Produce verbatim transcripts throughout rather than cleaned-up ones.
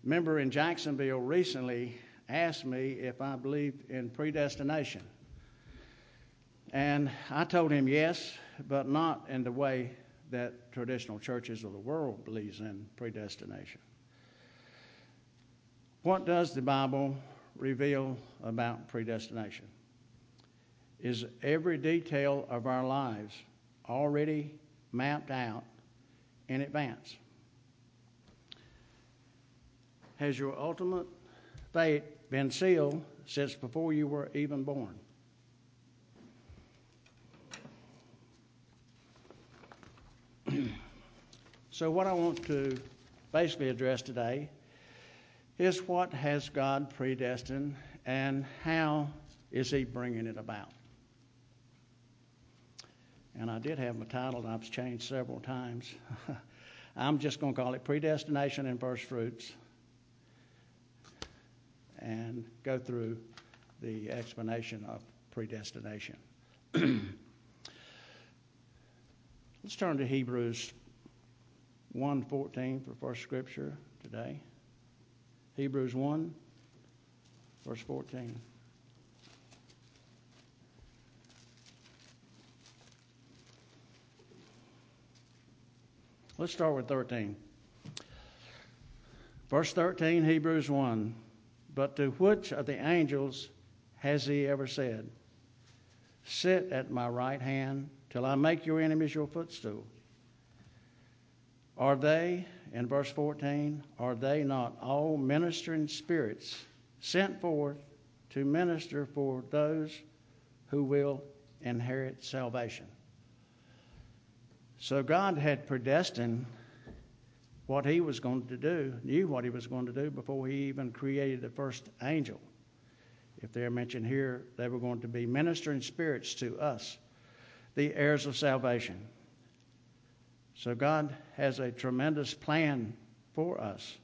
member in Jacksonville recently asked me if I believed in predestination. And I told him yes, but not in the way that traditional churches of the world believes in predestination. What does the Bible reveal about predestination? Is every detail of our lives already mapped out in advance? Has your ultimate fate been sealed since before you were even born? So what I want to basically address today is what has God predestined and how is he bringing it about? And I did have my title that I've changed several times. I'm just going to call it Predestination and First Fruits and go through the explanation of predestination. Let's turn to Hebrews one fourteen for first scripture today. Hebrews one, verse fourteen. Let's start with thirteen. Verse thirteen, Hebrews one. But to which of the angels has he ever said, sit at my right hand till I make your enemies your footstool? Are they, in verse fourteen, are they not all ministering spirits sent forth to minister for those who will inherit salvation? So God had predestined what he was going to do, knew what he was going to do before he even created the first angel. If they're mentioned here, they were going to be ministering spirits to us, the heirs of salvation. So God has a tremendous plan for us.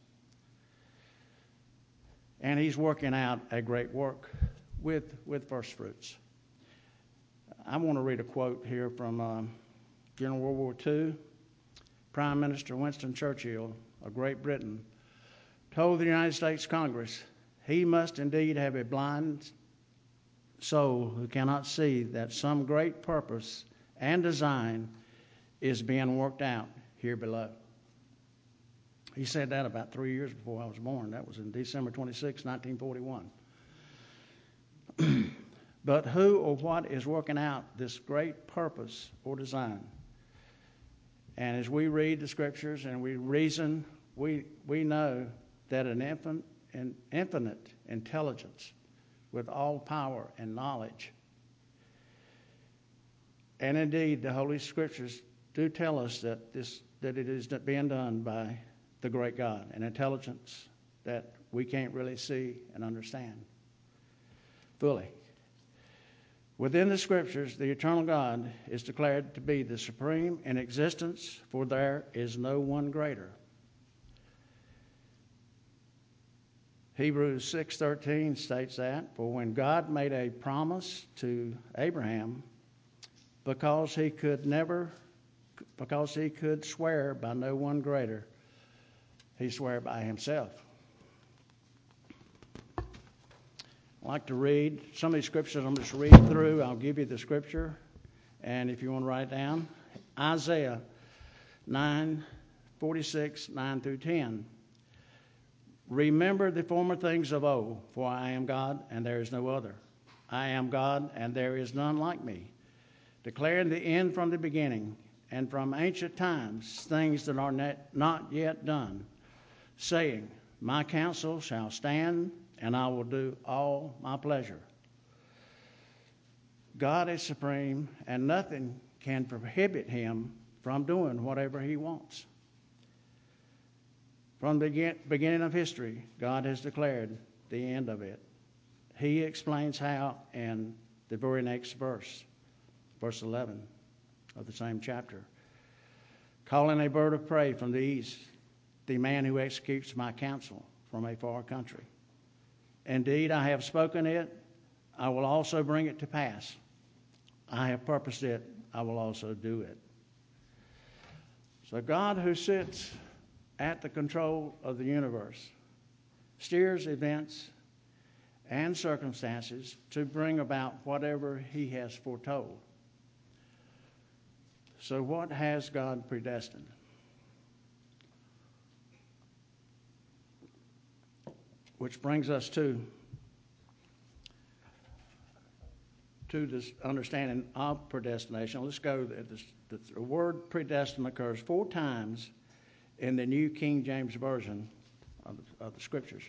And he's working out a great work with, with first fruits. I want to read a quote here from uh, during World War Two. Prime Minister Winston Churchill of Great Britain told the United States Congress he must indeed have a blind soul who cannot see that some great purpose and design is being worked out here below. He said that about three years before I was born. That was in December twenty-sixth, nineteen forty-one. But who or what is working out this great purpose or design? And as we read the scriptures and we reason, we we know that an infinite, an infinite intelligence with all power and knowledge, and indeed the Holy Scriptures do tell us that this that it is being done by the great God, an intelligence that we can't really see and understand fully. Within the Scriptures, the eternal God is declared to be the supreme in existence, for there is no one greater. Hebrews six thirteen states that, for when God made a promise to Abraham, because he could never, because he could swear by no one greater, he swore by himself. I like to read some of these scriptures. I'm just reading through. I'll give you the scripture, and if you want to write it down, Isaiah nine forty-six, nine through ten. Remember the former things of old, for I am God, and there is no other. I am God, and there is none like me, declaring the end from the beginning, and from ancient times things that are not yet done, saying, my counsel shall stand, and I will do all my pleasure. God is supreme, and nothing can prohibit him from doing whatever he wants. From the beginning of history, God has declared the end of it. He explains how in the very next verse, verse eleven of the same chapter. Calling a bird of prey from the east, the man who executes my counsel from a far country. Indeed, I have spoken it, I will also bring it to pass. I have purposed it, I will also do it. So God, who sits at the control of the universe, steers events and circumstances to bring about whatever he has foretold. So what has God predestined? Which brings us to, to this understanding of predestination. Let's go. The, the word predestined occurs four times in the New King James Version of the, of the Scriptures.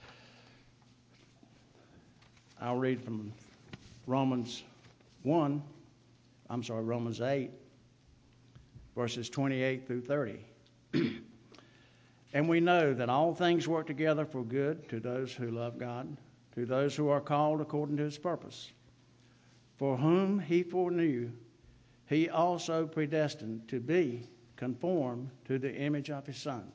I'll read from Romans one, I'm sorry, Romans eight, verses twenty-eight through thirty. And we know that all things work together for good to those who love God, to those who are called according to his purpose. For whom he foreknew, he also predestined to be conformed to the image of his Son,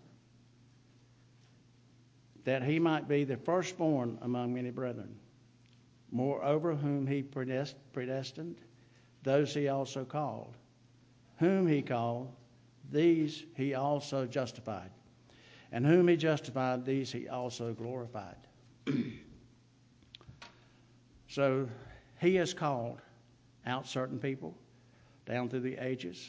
that he might be the firstborn among many brethren. Moreover, whom he predestined, those he also called. Whom he called, these he also justified. And whom he justified, these he also glorified. So he has called out certain people down through the ages.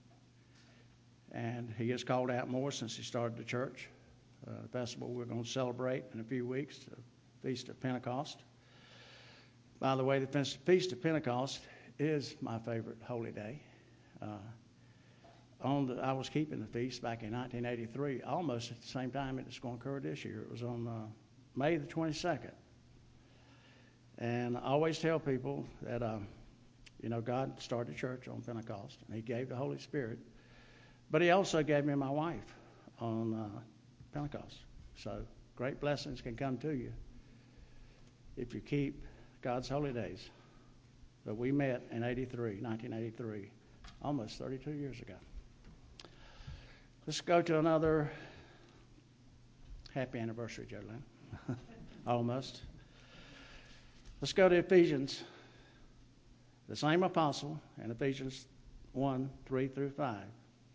And he has called out more since he started the church. Uh, the festival we're going to celebrate in a few weeks, the Feast of Pentecost. By the way, the Feast of Pentecost is my favorite holy day. Uh, on the, I was keeping the feast back in nineteen eighty-three, almost at the same time it's going to occur this year. It was on uh, May the twenty-second. And I always tell people that, uh, you know, God started the church on Pentecost, and he gave the Holy Spirit. But he also gave me my wife on uh, Pentecost. So great blessings can come to you if you keep God's holy days. But we met in eighty-three, nineteen eighty-three, almost thirty-two years ago. Let's go to another happy anniversary, Joe Lynn. Almost. Let's go to Ephesians, the same apostle, in Ephesians one, three through five.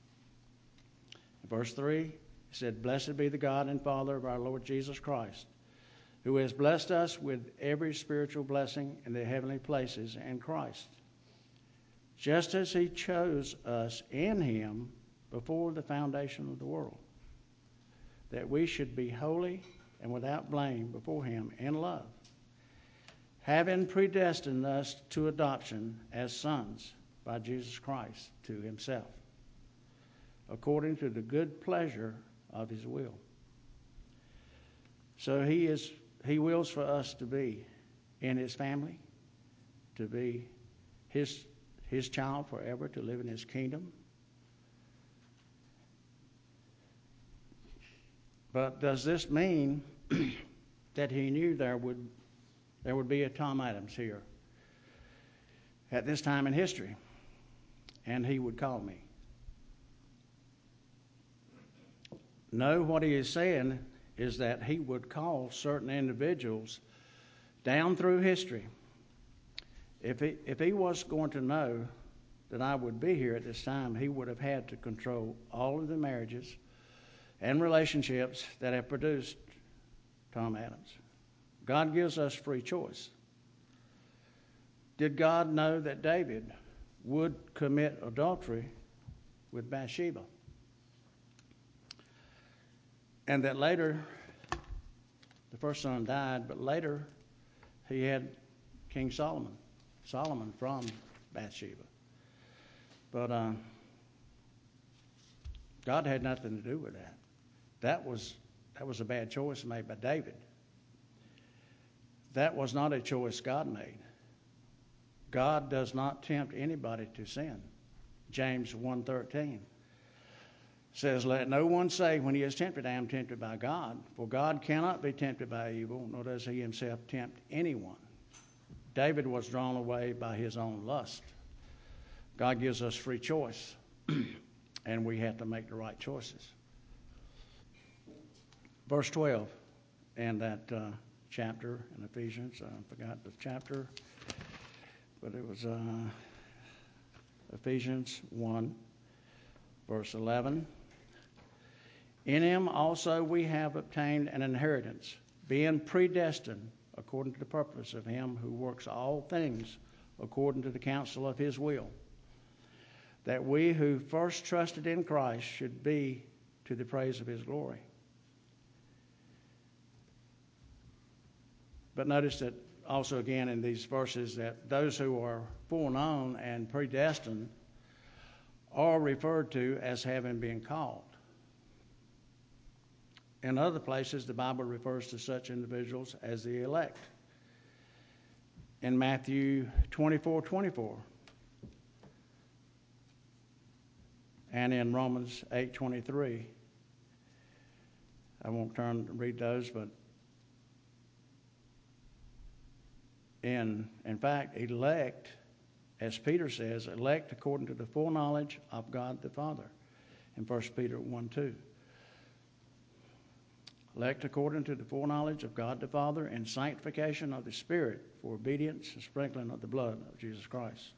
In verse three, he said, "Blessed be the God and Father of our Lord Jesus Christ, who has blessed us with every spiritual blessing in the heavenly places in Christ, just as he chose us in him before the foundation of the world, that we should be holy and without blame before him in love, having predestined us to adoption as sons by Jesus Christ to himself, according to the good pleasure of his will." So he is he wills for us to be in his family, to be his his child forever, to live in his kingdom. But does this mean that he knew there would there would be a Tom Adams here at this time in history, and he would call me? No, what he is saying is that he would call certain individuals down through history. If he, if he was going to know that I would be here at this time, he would have had to control all of the marriages and relationships that have produced Tom Adams. God gives us free choice. Did God know that David would commit adultery with Bathsheba? And that later, the first son died, but later he had King Solomon, Solomon from Bathsheba. But uh, God had nothing to do with that. That was that was a bad choice made by David. That was not a choice God made. God does not tempt anybody to sin. James one thirteen says, "Let no one say when he is tempted, I am tempted by God. For God cannot be tempted by evil, nor does he himself tempt anyone." David was drawn away by his own lust. God gives us free choice, and we have to make the right choices. Verse twelve in that uh, chapter in Ephesians, I forgot the chapter, but it was uh, Ephesians one, verse eleven. "In him also we have obtained an inheritance, being predestined according to the purpose of him who works all things according to the counsel of his will, that we who first trusted in Christ should be to the praise of his glory. But notice that also again in these verses that those who are foreknown and predestined are referred to as having been called. In other places, the Bible refers to such individuals as the elect. In Matthew twenty-four twenty-four, and in Romans eight twenty-three. I won't turn and read those, but in in fact, elect, as Peter says, elect according to the foreknowledge of God the Father in First Peter one two. Elect according to the foreknowledge of God the Father and sanctification of the Spirit for obedience and sprinkling of the blood of Jesus Christ.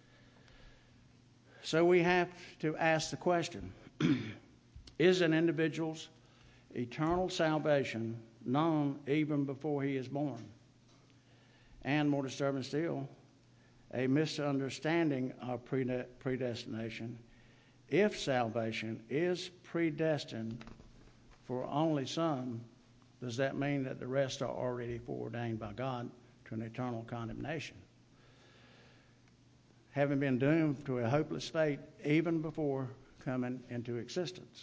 So we have to ask the question, is an individual's eternal salvation known even before he is born? And more disturbing still, a misunderstanding of predestination. If salvation is predestined for only some, does that mean that the rest are already foreordained by God to an eternal condemnation, having been doomed to a hopeless fate even before coming into existence?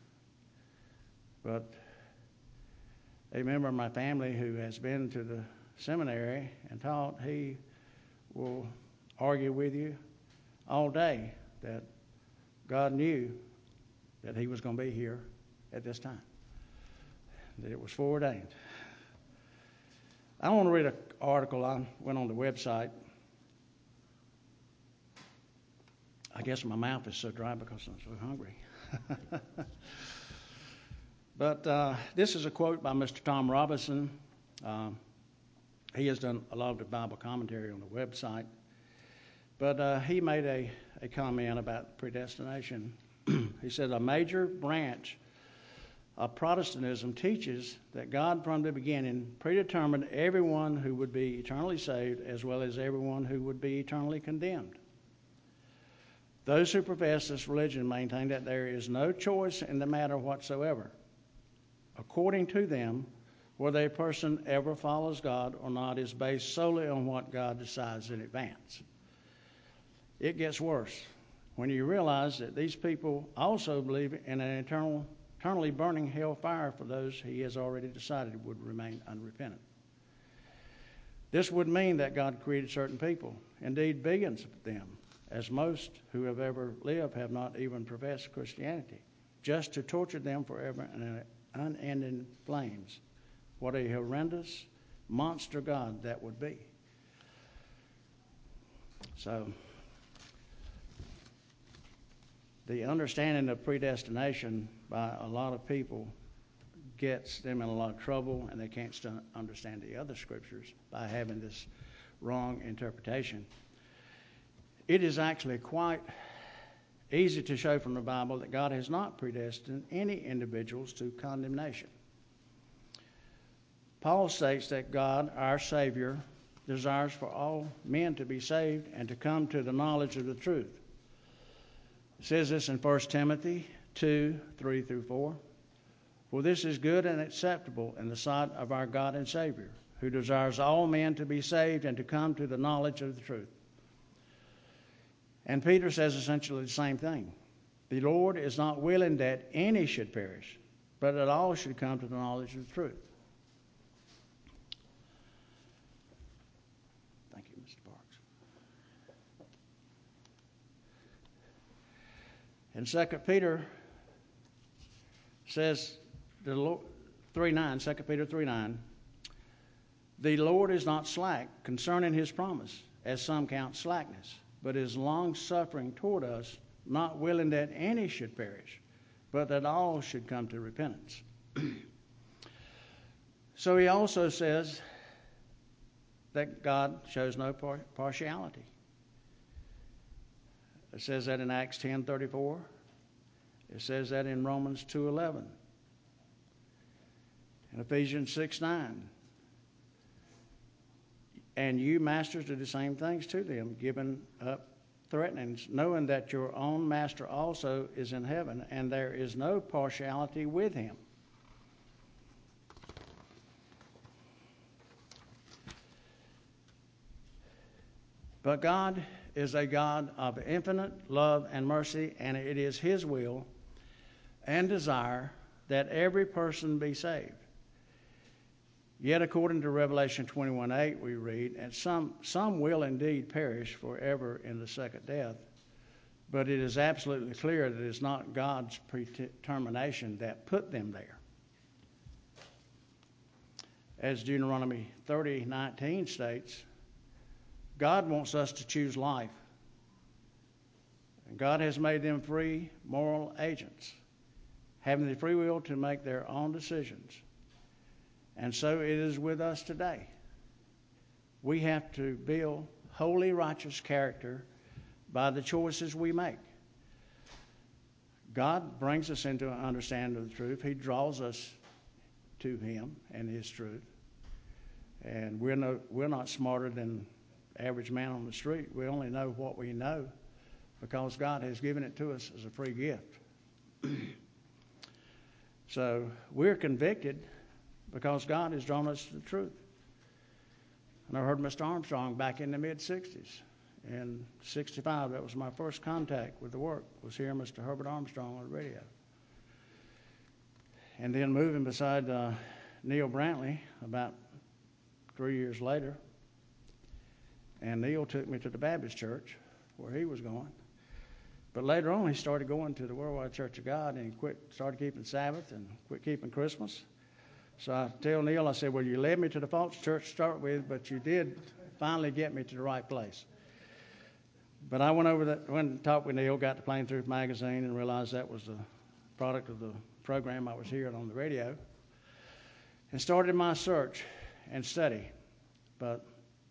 But a member of my family who has been to the seminary and taught, he will argue with you all day that God knew that he was going to be here at this time, that it was foreordained. I want to read an article. I went on the website. I guess my mouth is so dry because I'm so hungry. But uh, this is a quote by Mister Tom Robinson. Um, he has done a lot of the Bible commentary on the website. But uh, he made a, a comment about predestination. He said, a major branch of Protestantism teaches that God from the beginning predetermined everyone who would be eternally saved as well as everyone who would be eternally condemned. Those who profess this religion maintain that there is no choice in the matter whatsoever. According to them, whether a person ever follows God or not is based solely on what God decides in advance. It gets worse when you realize that these people also believe in an eternal, eternally burning hell fire for those he has already decided would remain unrepentant. This would mean that God created certain people, indeed billions of them, as most who have ever lived have not even professed Christianity, just to torture them forever in unending flames. What a horrendous monster God that would be. So, the understanding of predestination by a lot of people gets them in a lot of trouble, and they can't st- understand the other scriptures by having this wrong interpretation. It is actually quite easy to show from the Bible that God has not predestined any individuals to condemnation. Paul states that God, our Savior, desires for all men to be saved and to come to the knowledge of the truth. It says this in First Timothy two, three through four. For this is good and acceptable in the sight of our God and Savior, who desires all men to be saved and to come to the knowledge of the truth. And Peter says essentially the same thing. The Lord is not willing that any should perish, but that all should come to the knowledge of the truth. Thank you, Mister Parks. And Second Peter says, the Lord, three nine, Second Peter three nine, the Lord is not slack concerning his promise, as some count slackness, but is long-suffering toward us, not willing that any should perish, but that all should come to repentance. So he also says that God shows no par- partiality. It says that in Acts ten thirty-four. It says that in Romans two eleven. In Ephesians six nine. And you, masters, do the same things to them, giving up threatenings, knowing that your own master also is in heaven, and there is no partiality with him. But God is a God of infinite love and mercy, and it is his will and desire that every person be saved. Yet according to Revelation twenty-one eight we read, and some, some will indeed perish forever in the second death, but it is absolutely clear that it is not God's predetermination that put them there. As Deuteronomy thirty nineteen states, God wants us to choose life. And God has made them free moral agents, having the free will to make their own decisions. And so it is with us today. We have to build holy, righteous character by the choices we make. God brings us into an understanding of the truth. He draws us to him and his truth. And we're, no, we're not smarter than the average man on the street. We only know what we know because God has given it to us as a free gift. So we're convicted because God has drawn us to the truth. And I heard Mister Armstrong back in the mid-sixties. In sixty-five, that was my first contact with the work, was hearing Mister Herbert Armstrong on the radio. And then moving beside uh, Neil Brantley about three years later. And Neil took me to the Baptist church where he was going. But later on, he started going to the Worldwide Church of God, and he quit, started keeping Sabbath and quit keeping Christmas. So I tell Neil, I said, well, you led me to the false church to start with, but you did finally get me to the right place. But I went over that, went and talked with Neil, got the Plain Truth magazine, and realized that was the product of the program I was hearing on the radio, and started my search and study. But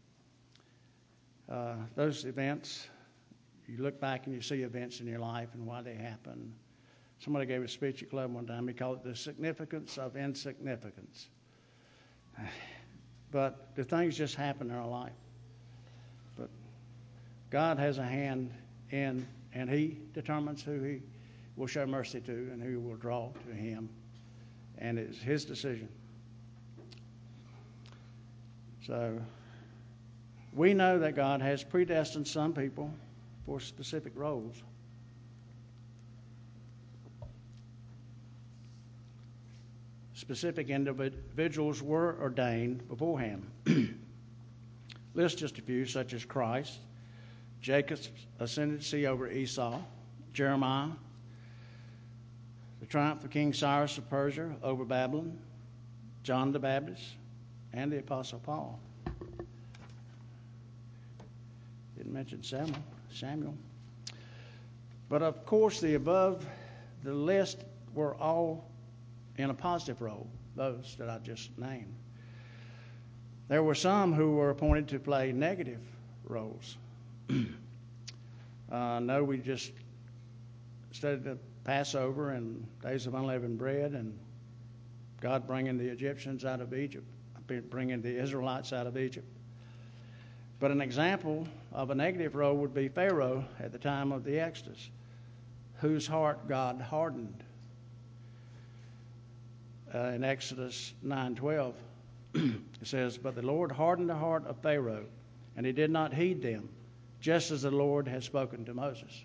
uh, those events, you look back and you see events in your life and why they happen. Somebody gave a speech at Club one time. He called it the significance of insignificance. But the things just happen in our life. But God has a hand in, and he determines who he will show mercy to and who will draw to him. And it's his decision. So we know that God has predestined some people for specific roles. Specific individuals were ordained beforehand. List just a few, such as Christ, Jacob's ascendancy over Esau, Jeremiah, the triumph of King Cyrus of Persia over Babylon, John the Baptist, and the Apostle Paul. Didn't mention Samuel. Samuel. But of course, the above, the list were all in a positive role, those that I just named. There were some who were appointed to play negative roles. uh, no, we just studied the Passover and days of unleavened bread and God bringing the Egyptians out of Egypt, bringing the Israelites out of Egypt. But an example of a negative role would be Pharaoh at the time of the Exodus, whose heart God hardened. Uh, in Exodus nine twelve, it says, but the Lord hardened the heart of Pharaoh, and he did not heed them, just as the Lord had spoken to Moses.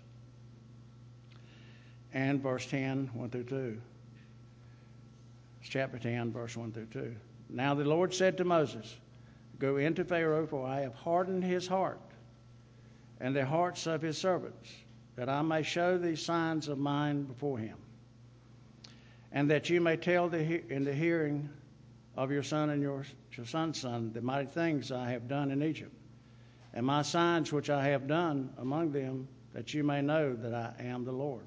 And verse ten, one through two. It's chapter ten, verse one through two. Now the Lord said to Moses, go into Pharaoh, for I have hardened his heart, and the hearts of his servants, that I may show these signs of mine before him, and that you may tell the, in the hearing of your son and your, your son's son the mighty things I have done in Egypt, and my signs which I have done among them, that you may know that I am the Lord.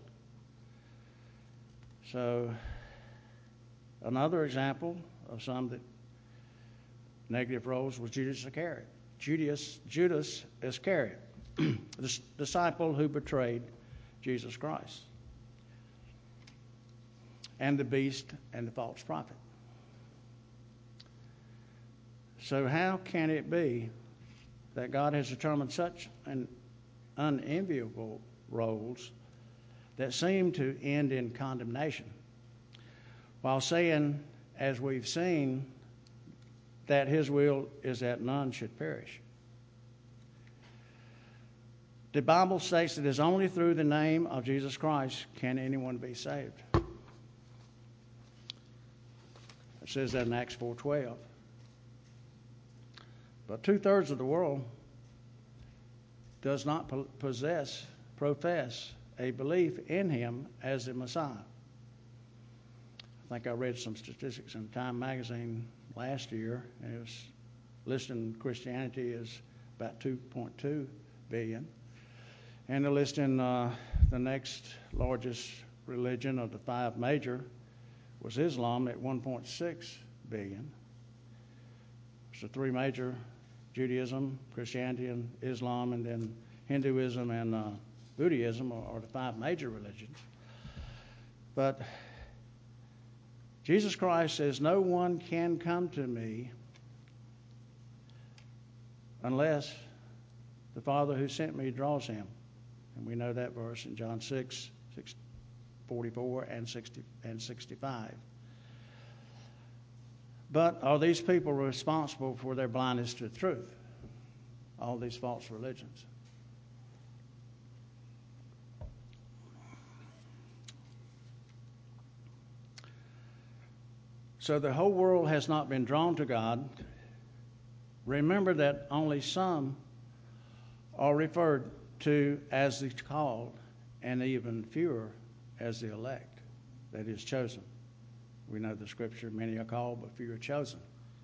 So, another example of some that negative roles was Judas Iscariot. Judas, Judas Iscariot, the disciple who betrayed Jesus Christ, and the beast and the false prophet. So how can it be that God has determined such an unenviable roles that seem to end in condemnation, while saying, as we've seen, that his will is that none should perish? The Bible states that it's only through the name of Jesus Christ can anyone be saved. It says that in Acts four twelve. But two-thirds of the world does not possess, profess a belief in him as the Messiah. I think I read some statistics in Time magazine last year, and it was listing Christianity as about two point two billion. And they're listing uh, the next largest religion of the five major was Islam at one point six billion. So three major: Judaism, Christianity, and Islam, and then Hinduism and uh, Buddhism are, are the five major religions. But Jesus Christ says, no one can come to me unless the Father who sent me draws him. And we know that verse in John six, six forty-four and sixty and sixty-five. But are these people responsible for their blindness to the truth? All these false religions. So the whole world has not been drawn to God. Remember that only some are referred to as the called, and even fewer as the elect, that is, chosen. We know the scripture, many are called, but few are chosen.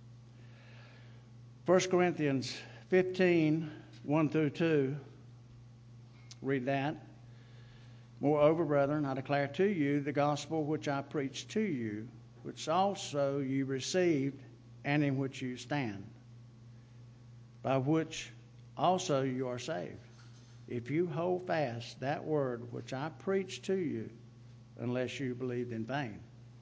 First Corinthians fifteen, one through two, read that. Moreover, brethren, I declare to you the gospel which I preached to you, which also you received, and in which you stand, by which also you are saved, if you hold fast that word which I preached to you, unless you believed in vain.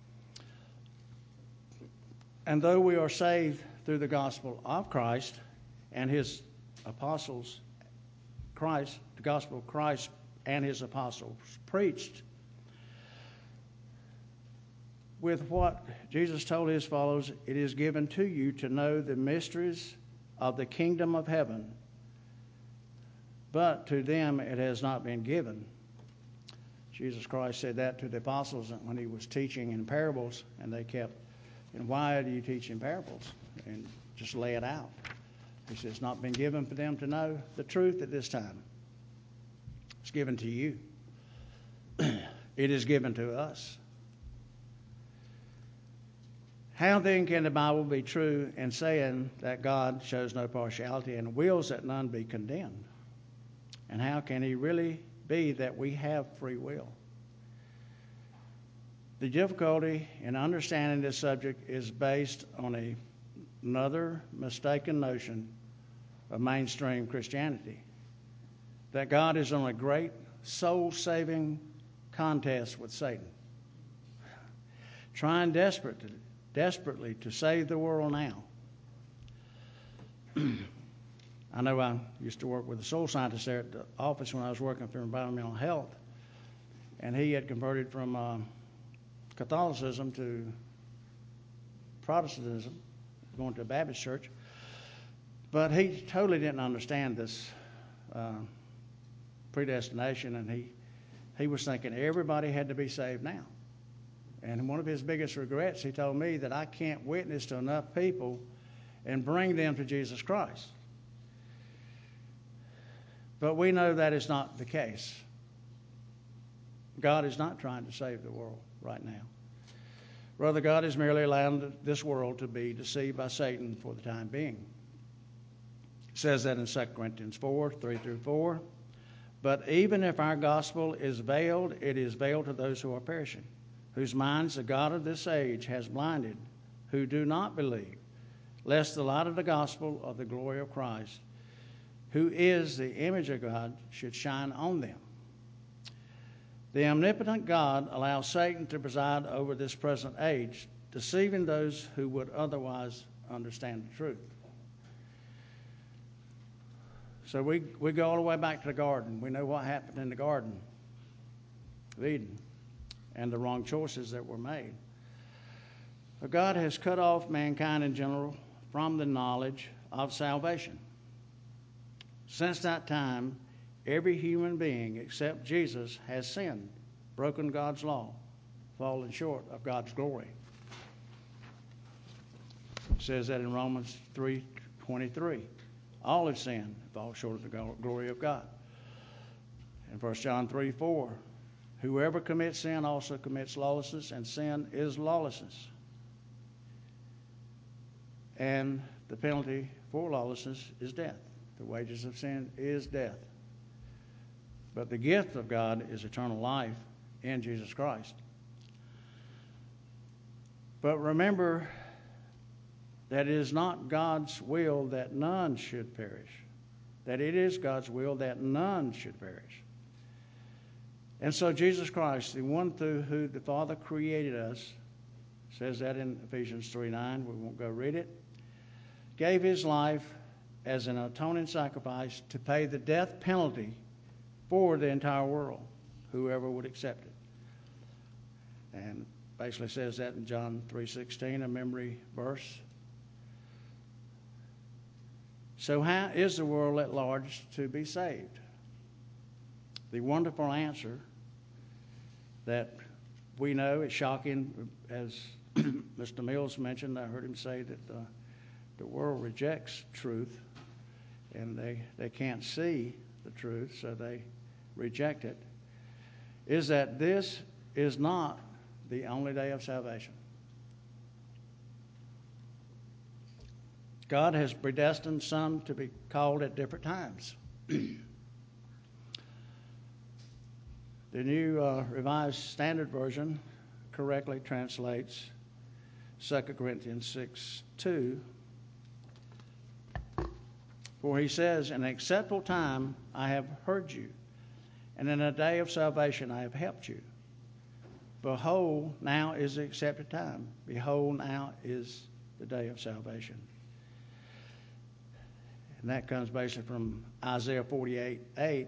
And though we are saved through the gospel of Christ and his apostles, Christ, the gospel of Christ and his apostles preached, with what Jesus told his followers, it is given to you to know the mysteries of the kingdom of heaven, but to them it has not been given. Jesus Christ said that to the apostles when he was teaching in parables, and they kept, and why do you teach in parables? And just lay it out. He says, it's not been given for them to know the truth at this time. It's given to you. It is given to us. How then can the Bible be true in saying that God shows no partiality and wills that none be condemned? And how can he really be that we have free will? The difficulty in understanding this subject is based on a, another mistaken notion of mainstream Christianity, that God is on a great soul-saving contest with Satan, trying desperately, desperately to save the world now. I know I used to work with a soul scientist there at the office when I was working for environmental health, and he had converted from uh, Catholicism to Protestantism, going to a Baptist church, but he totally didn't understand this uh, predestination, and he he was thinking everybody had to be saved now. And one of his biggest regrets, he told me, that I can't witness to enough people and bring them to Jesus Christ. But we know that is not the case. God is not trying to save the world right now. Rather, God is merely allowing this world to be deceived by Satan for the time being. It says that in Second Corinthians four, three through four. But even if our gospel is veiled, it is veiled to those who are perishing, whose minds the God of this age has blinded, who do not believe, lest the light of the gospel of the glory of Christ, who is the image of God, should shine on them. The omnipotent God allows Satan to preside over this present age, deceiving those who would otherwise understand the truth. So we, we go all the way back to the garden. We know what happened in the Garden of Eden and the wrong choices that were made. But God has cut off mankind in general from the knowledge of salvation. Since that time, every human being except Jesus has sinned, broken God's law, fallen short of God's glory. It says that in Romans three twenty-three. All have sinned, fall short of the glory of God. In First John three four, whoever commits sin also commits lawlessness, and sin is lawlessness. And the penalty for lawlessness is death. The wages of sin is death. But the gift of God is eternal life in Jesus Christ. But remember that it is not God's will that none should perish. That it is God's will that none should perish. And so Jesus Christ, the one through who the Father created us, says that in Ephesians three nine, we won't go read it, gave his life as an atoning sacrifice to pay the death penalty for the entire world, whoever would accept it. And basically says that in John three sixteen, a memory verse. So how is the world at large to be saved? The wonderful answer that we know is shocking, as Mister Mills mentioned. I heard him say that the, the world rejects truth, and they, they can't see the truth, so they reject it, is that this is not the only day of salvation. God has predestined some to be called at different times. The New uh, Revised Standard Version correctly translates Second Corinthians six two. For he says, in an acceptable time I have heard you, and in a day of salvation I have helped you. Behold, now is the accepted time. Behold, now is the day of salvation. And that comes basically from Isaiah forty-eight eight,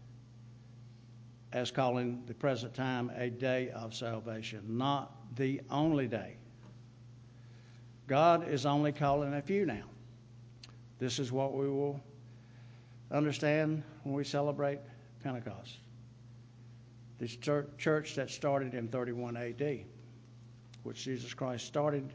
as calling the present time a day of salvation, not the only day. God is only calling a few now. This is what we will understand when we celebrate Pentecost. This church that started in thirty-one A D, which Jesus Christ started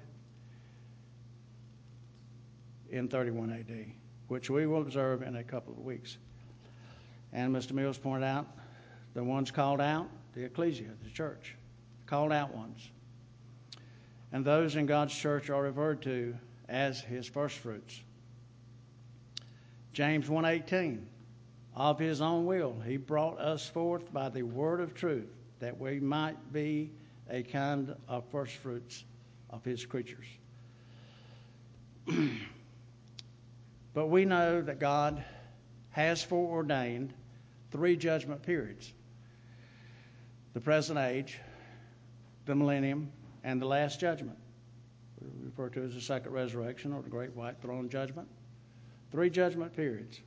in thirty-one A D, which we will observe in a couple of weeks. And Mister Mills pointed out, the ones called out, the ecclesia, the church, called out ones. And those in God's church are referred to as his firstfruits. James one eighteen, of his own will he brought us forth by the word of truth, that we might be a kind of firstfruits of his creatures. But we know that God has foreordained three judgment periods: the present age, the millennium, and the last judgment, we refer to as the second resurrection or the great white throne judgment. Three judgment periods.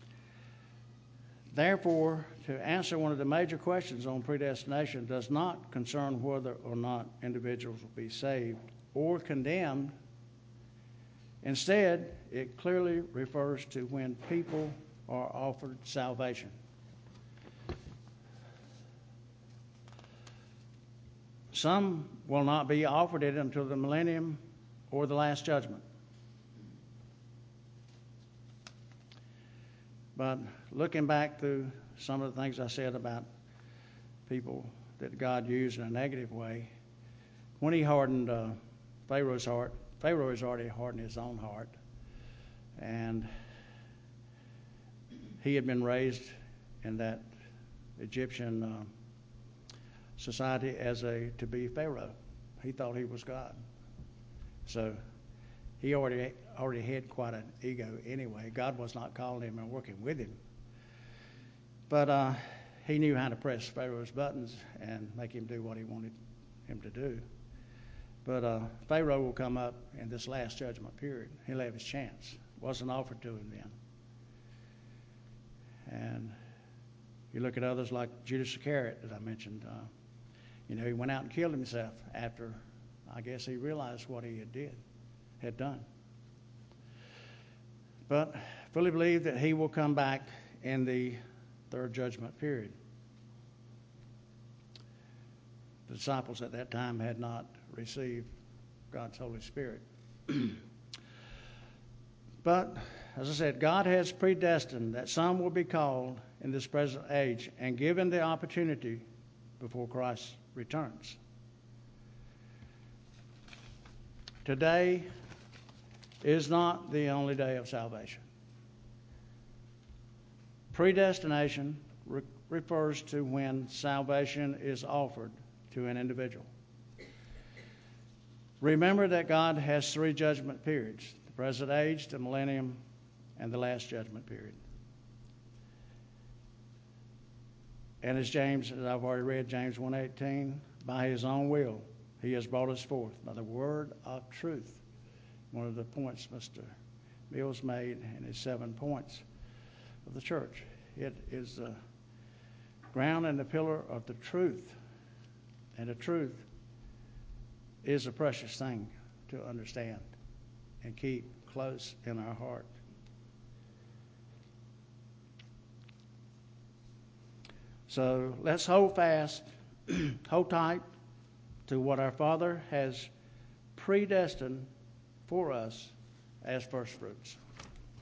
Therefore, to answer one of the major questions on predestination does not concern whether or not individuals will be saved or condemned. Instead, it clearly refers to when people are offered salvation. Some will not be offered it until the millennium or the last judgment. But looking back through some of the things I said about people that God used in a negative way, when he hardened uh, Pharaoh's heart, Pharaoh has already hardened his own heart. And he had been raised in that Egyptian uh, society as a to be Pharaoh. He thought he was God. So he already already had quite an ego anyway. God was not calling him and working with him. But uh, he knew how to press Pharaoh's buttons and make him do what he wanted him to do. But uh, Pharaoh will come up in this last judgment period. He'll have his chance. It wasn't offered to him then. And you look at others like Judas Iscariot, that I mentioned. Uh, you know, he went out and killed himself after, I guess, he realized what he had did, had done. But fully believe that he will come back in the third judgment period. The disciples at that time had not received God's Holy Spirit. But, as I said, God has predestined that some will be called in this present age and given the opportunity before Christ returns. Today is not the only day of salvation. Predestination re- refers to when salvation is offered to an individual. Remember that God has three judgment periods: the present age, the millennium, and the last judgment period. And as James, as I've already read, James one eighteen, by his own will he has brought us forth by the word of truth. One of the points Mister Mills made in his seven points of the church. It is the ground and the pillar of the truth. And the truth is a precious thing to understand and keep close in our heart. So let's hold fast, hold tight to what our Father has predestined for us as first fruits.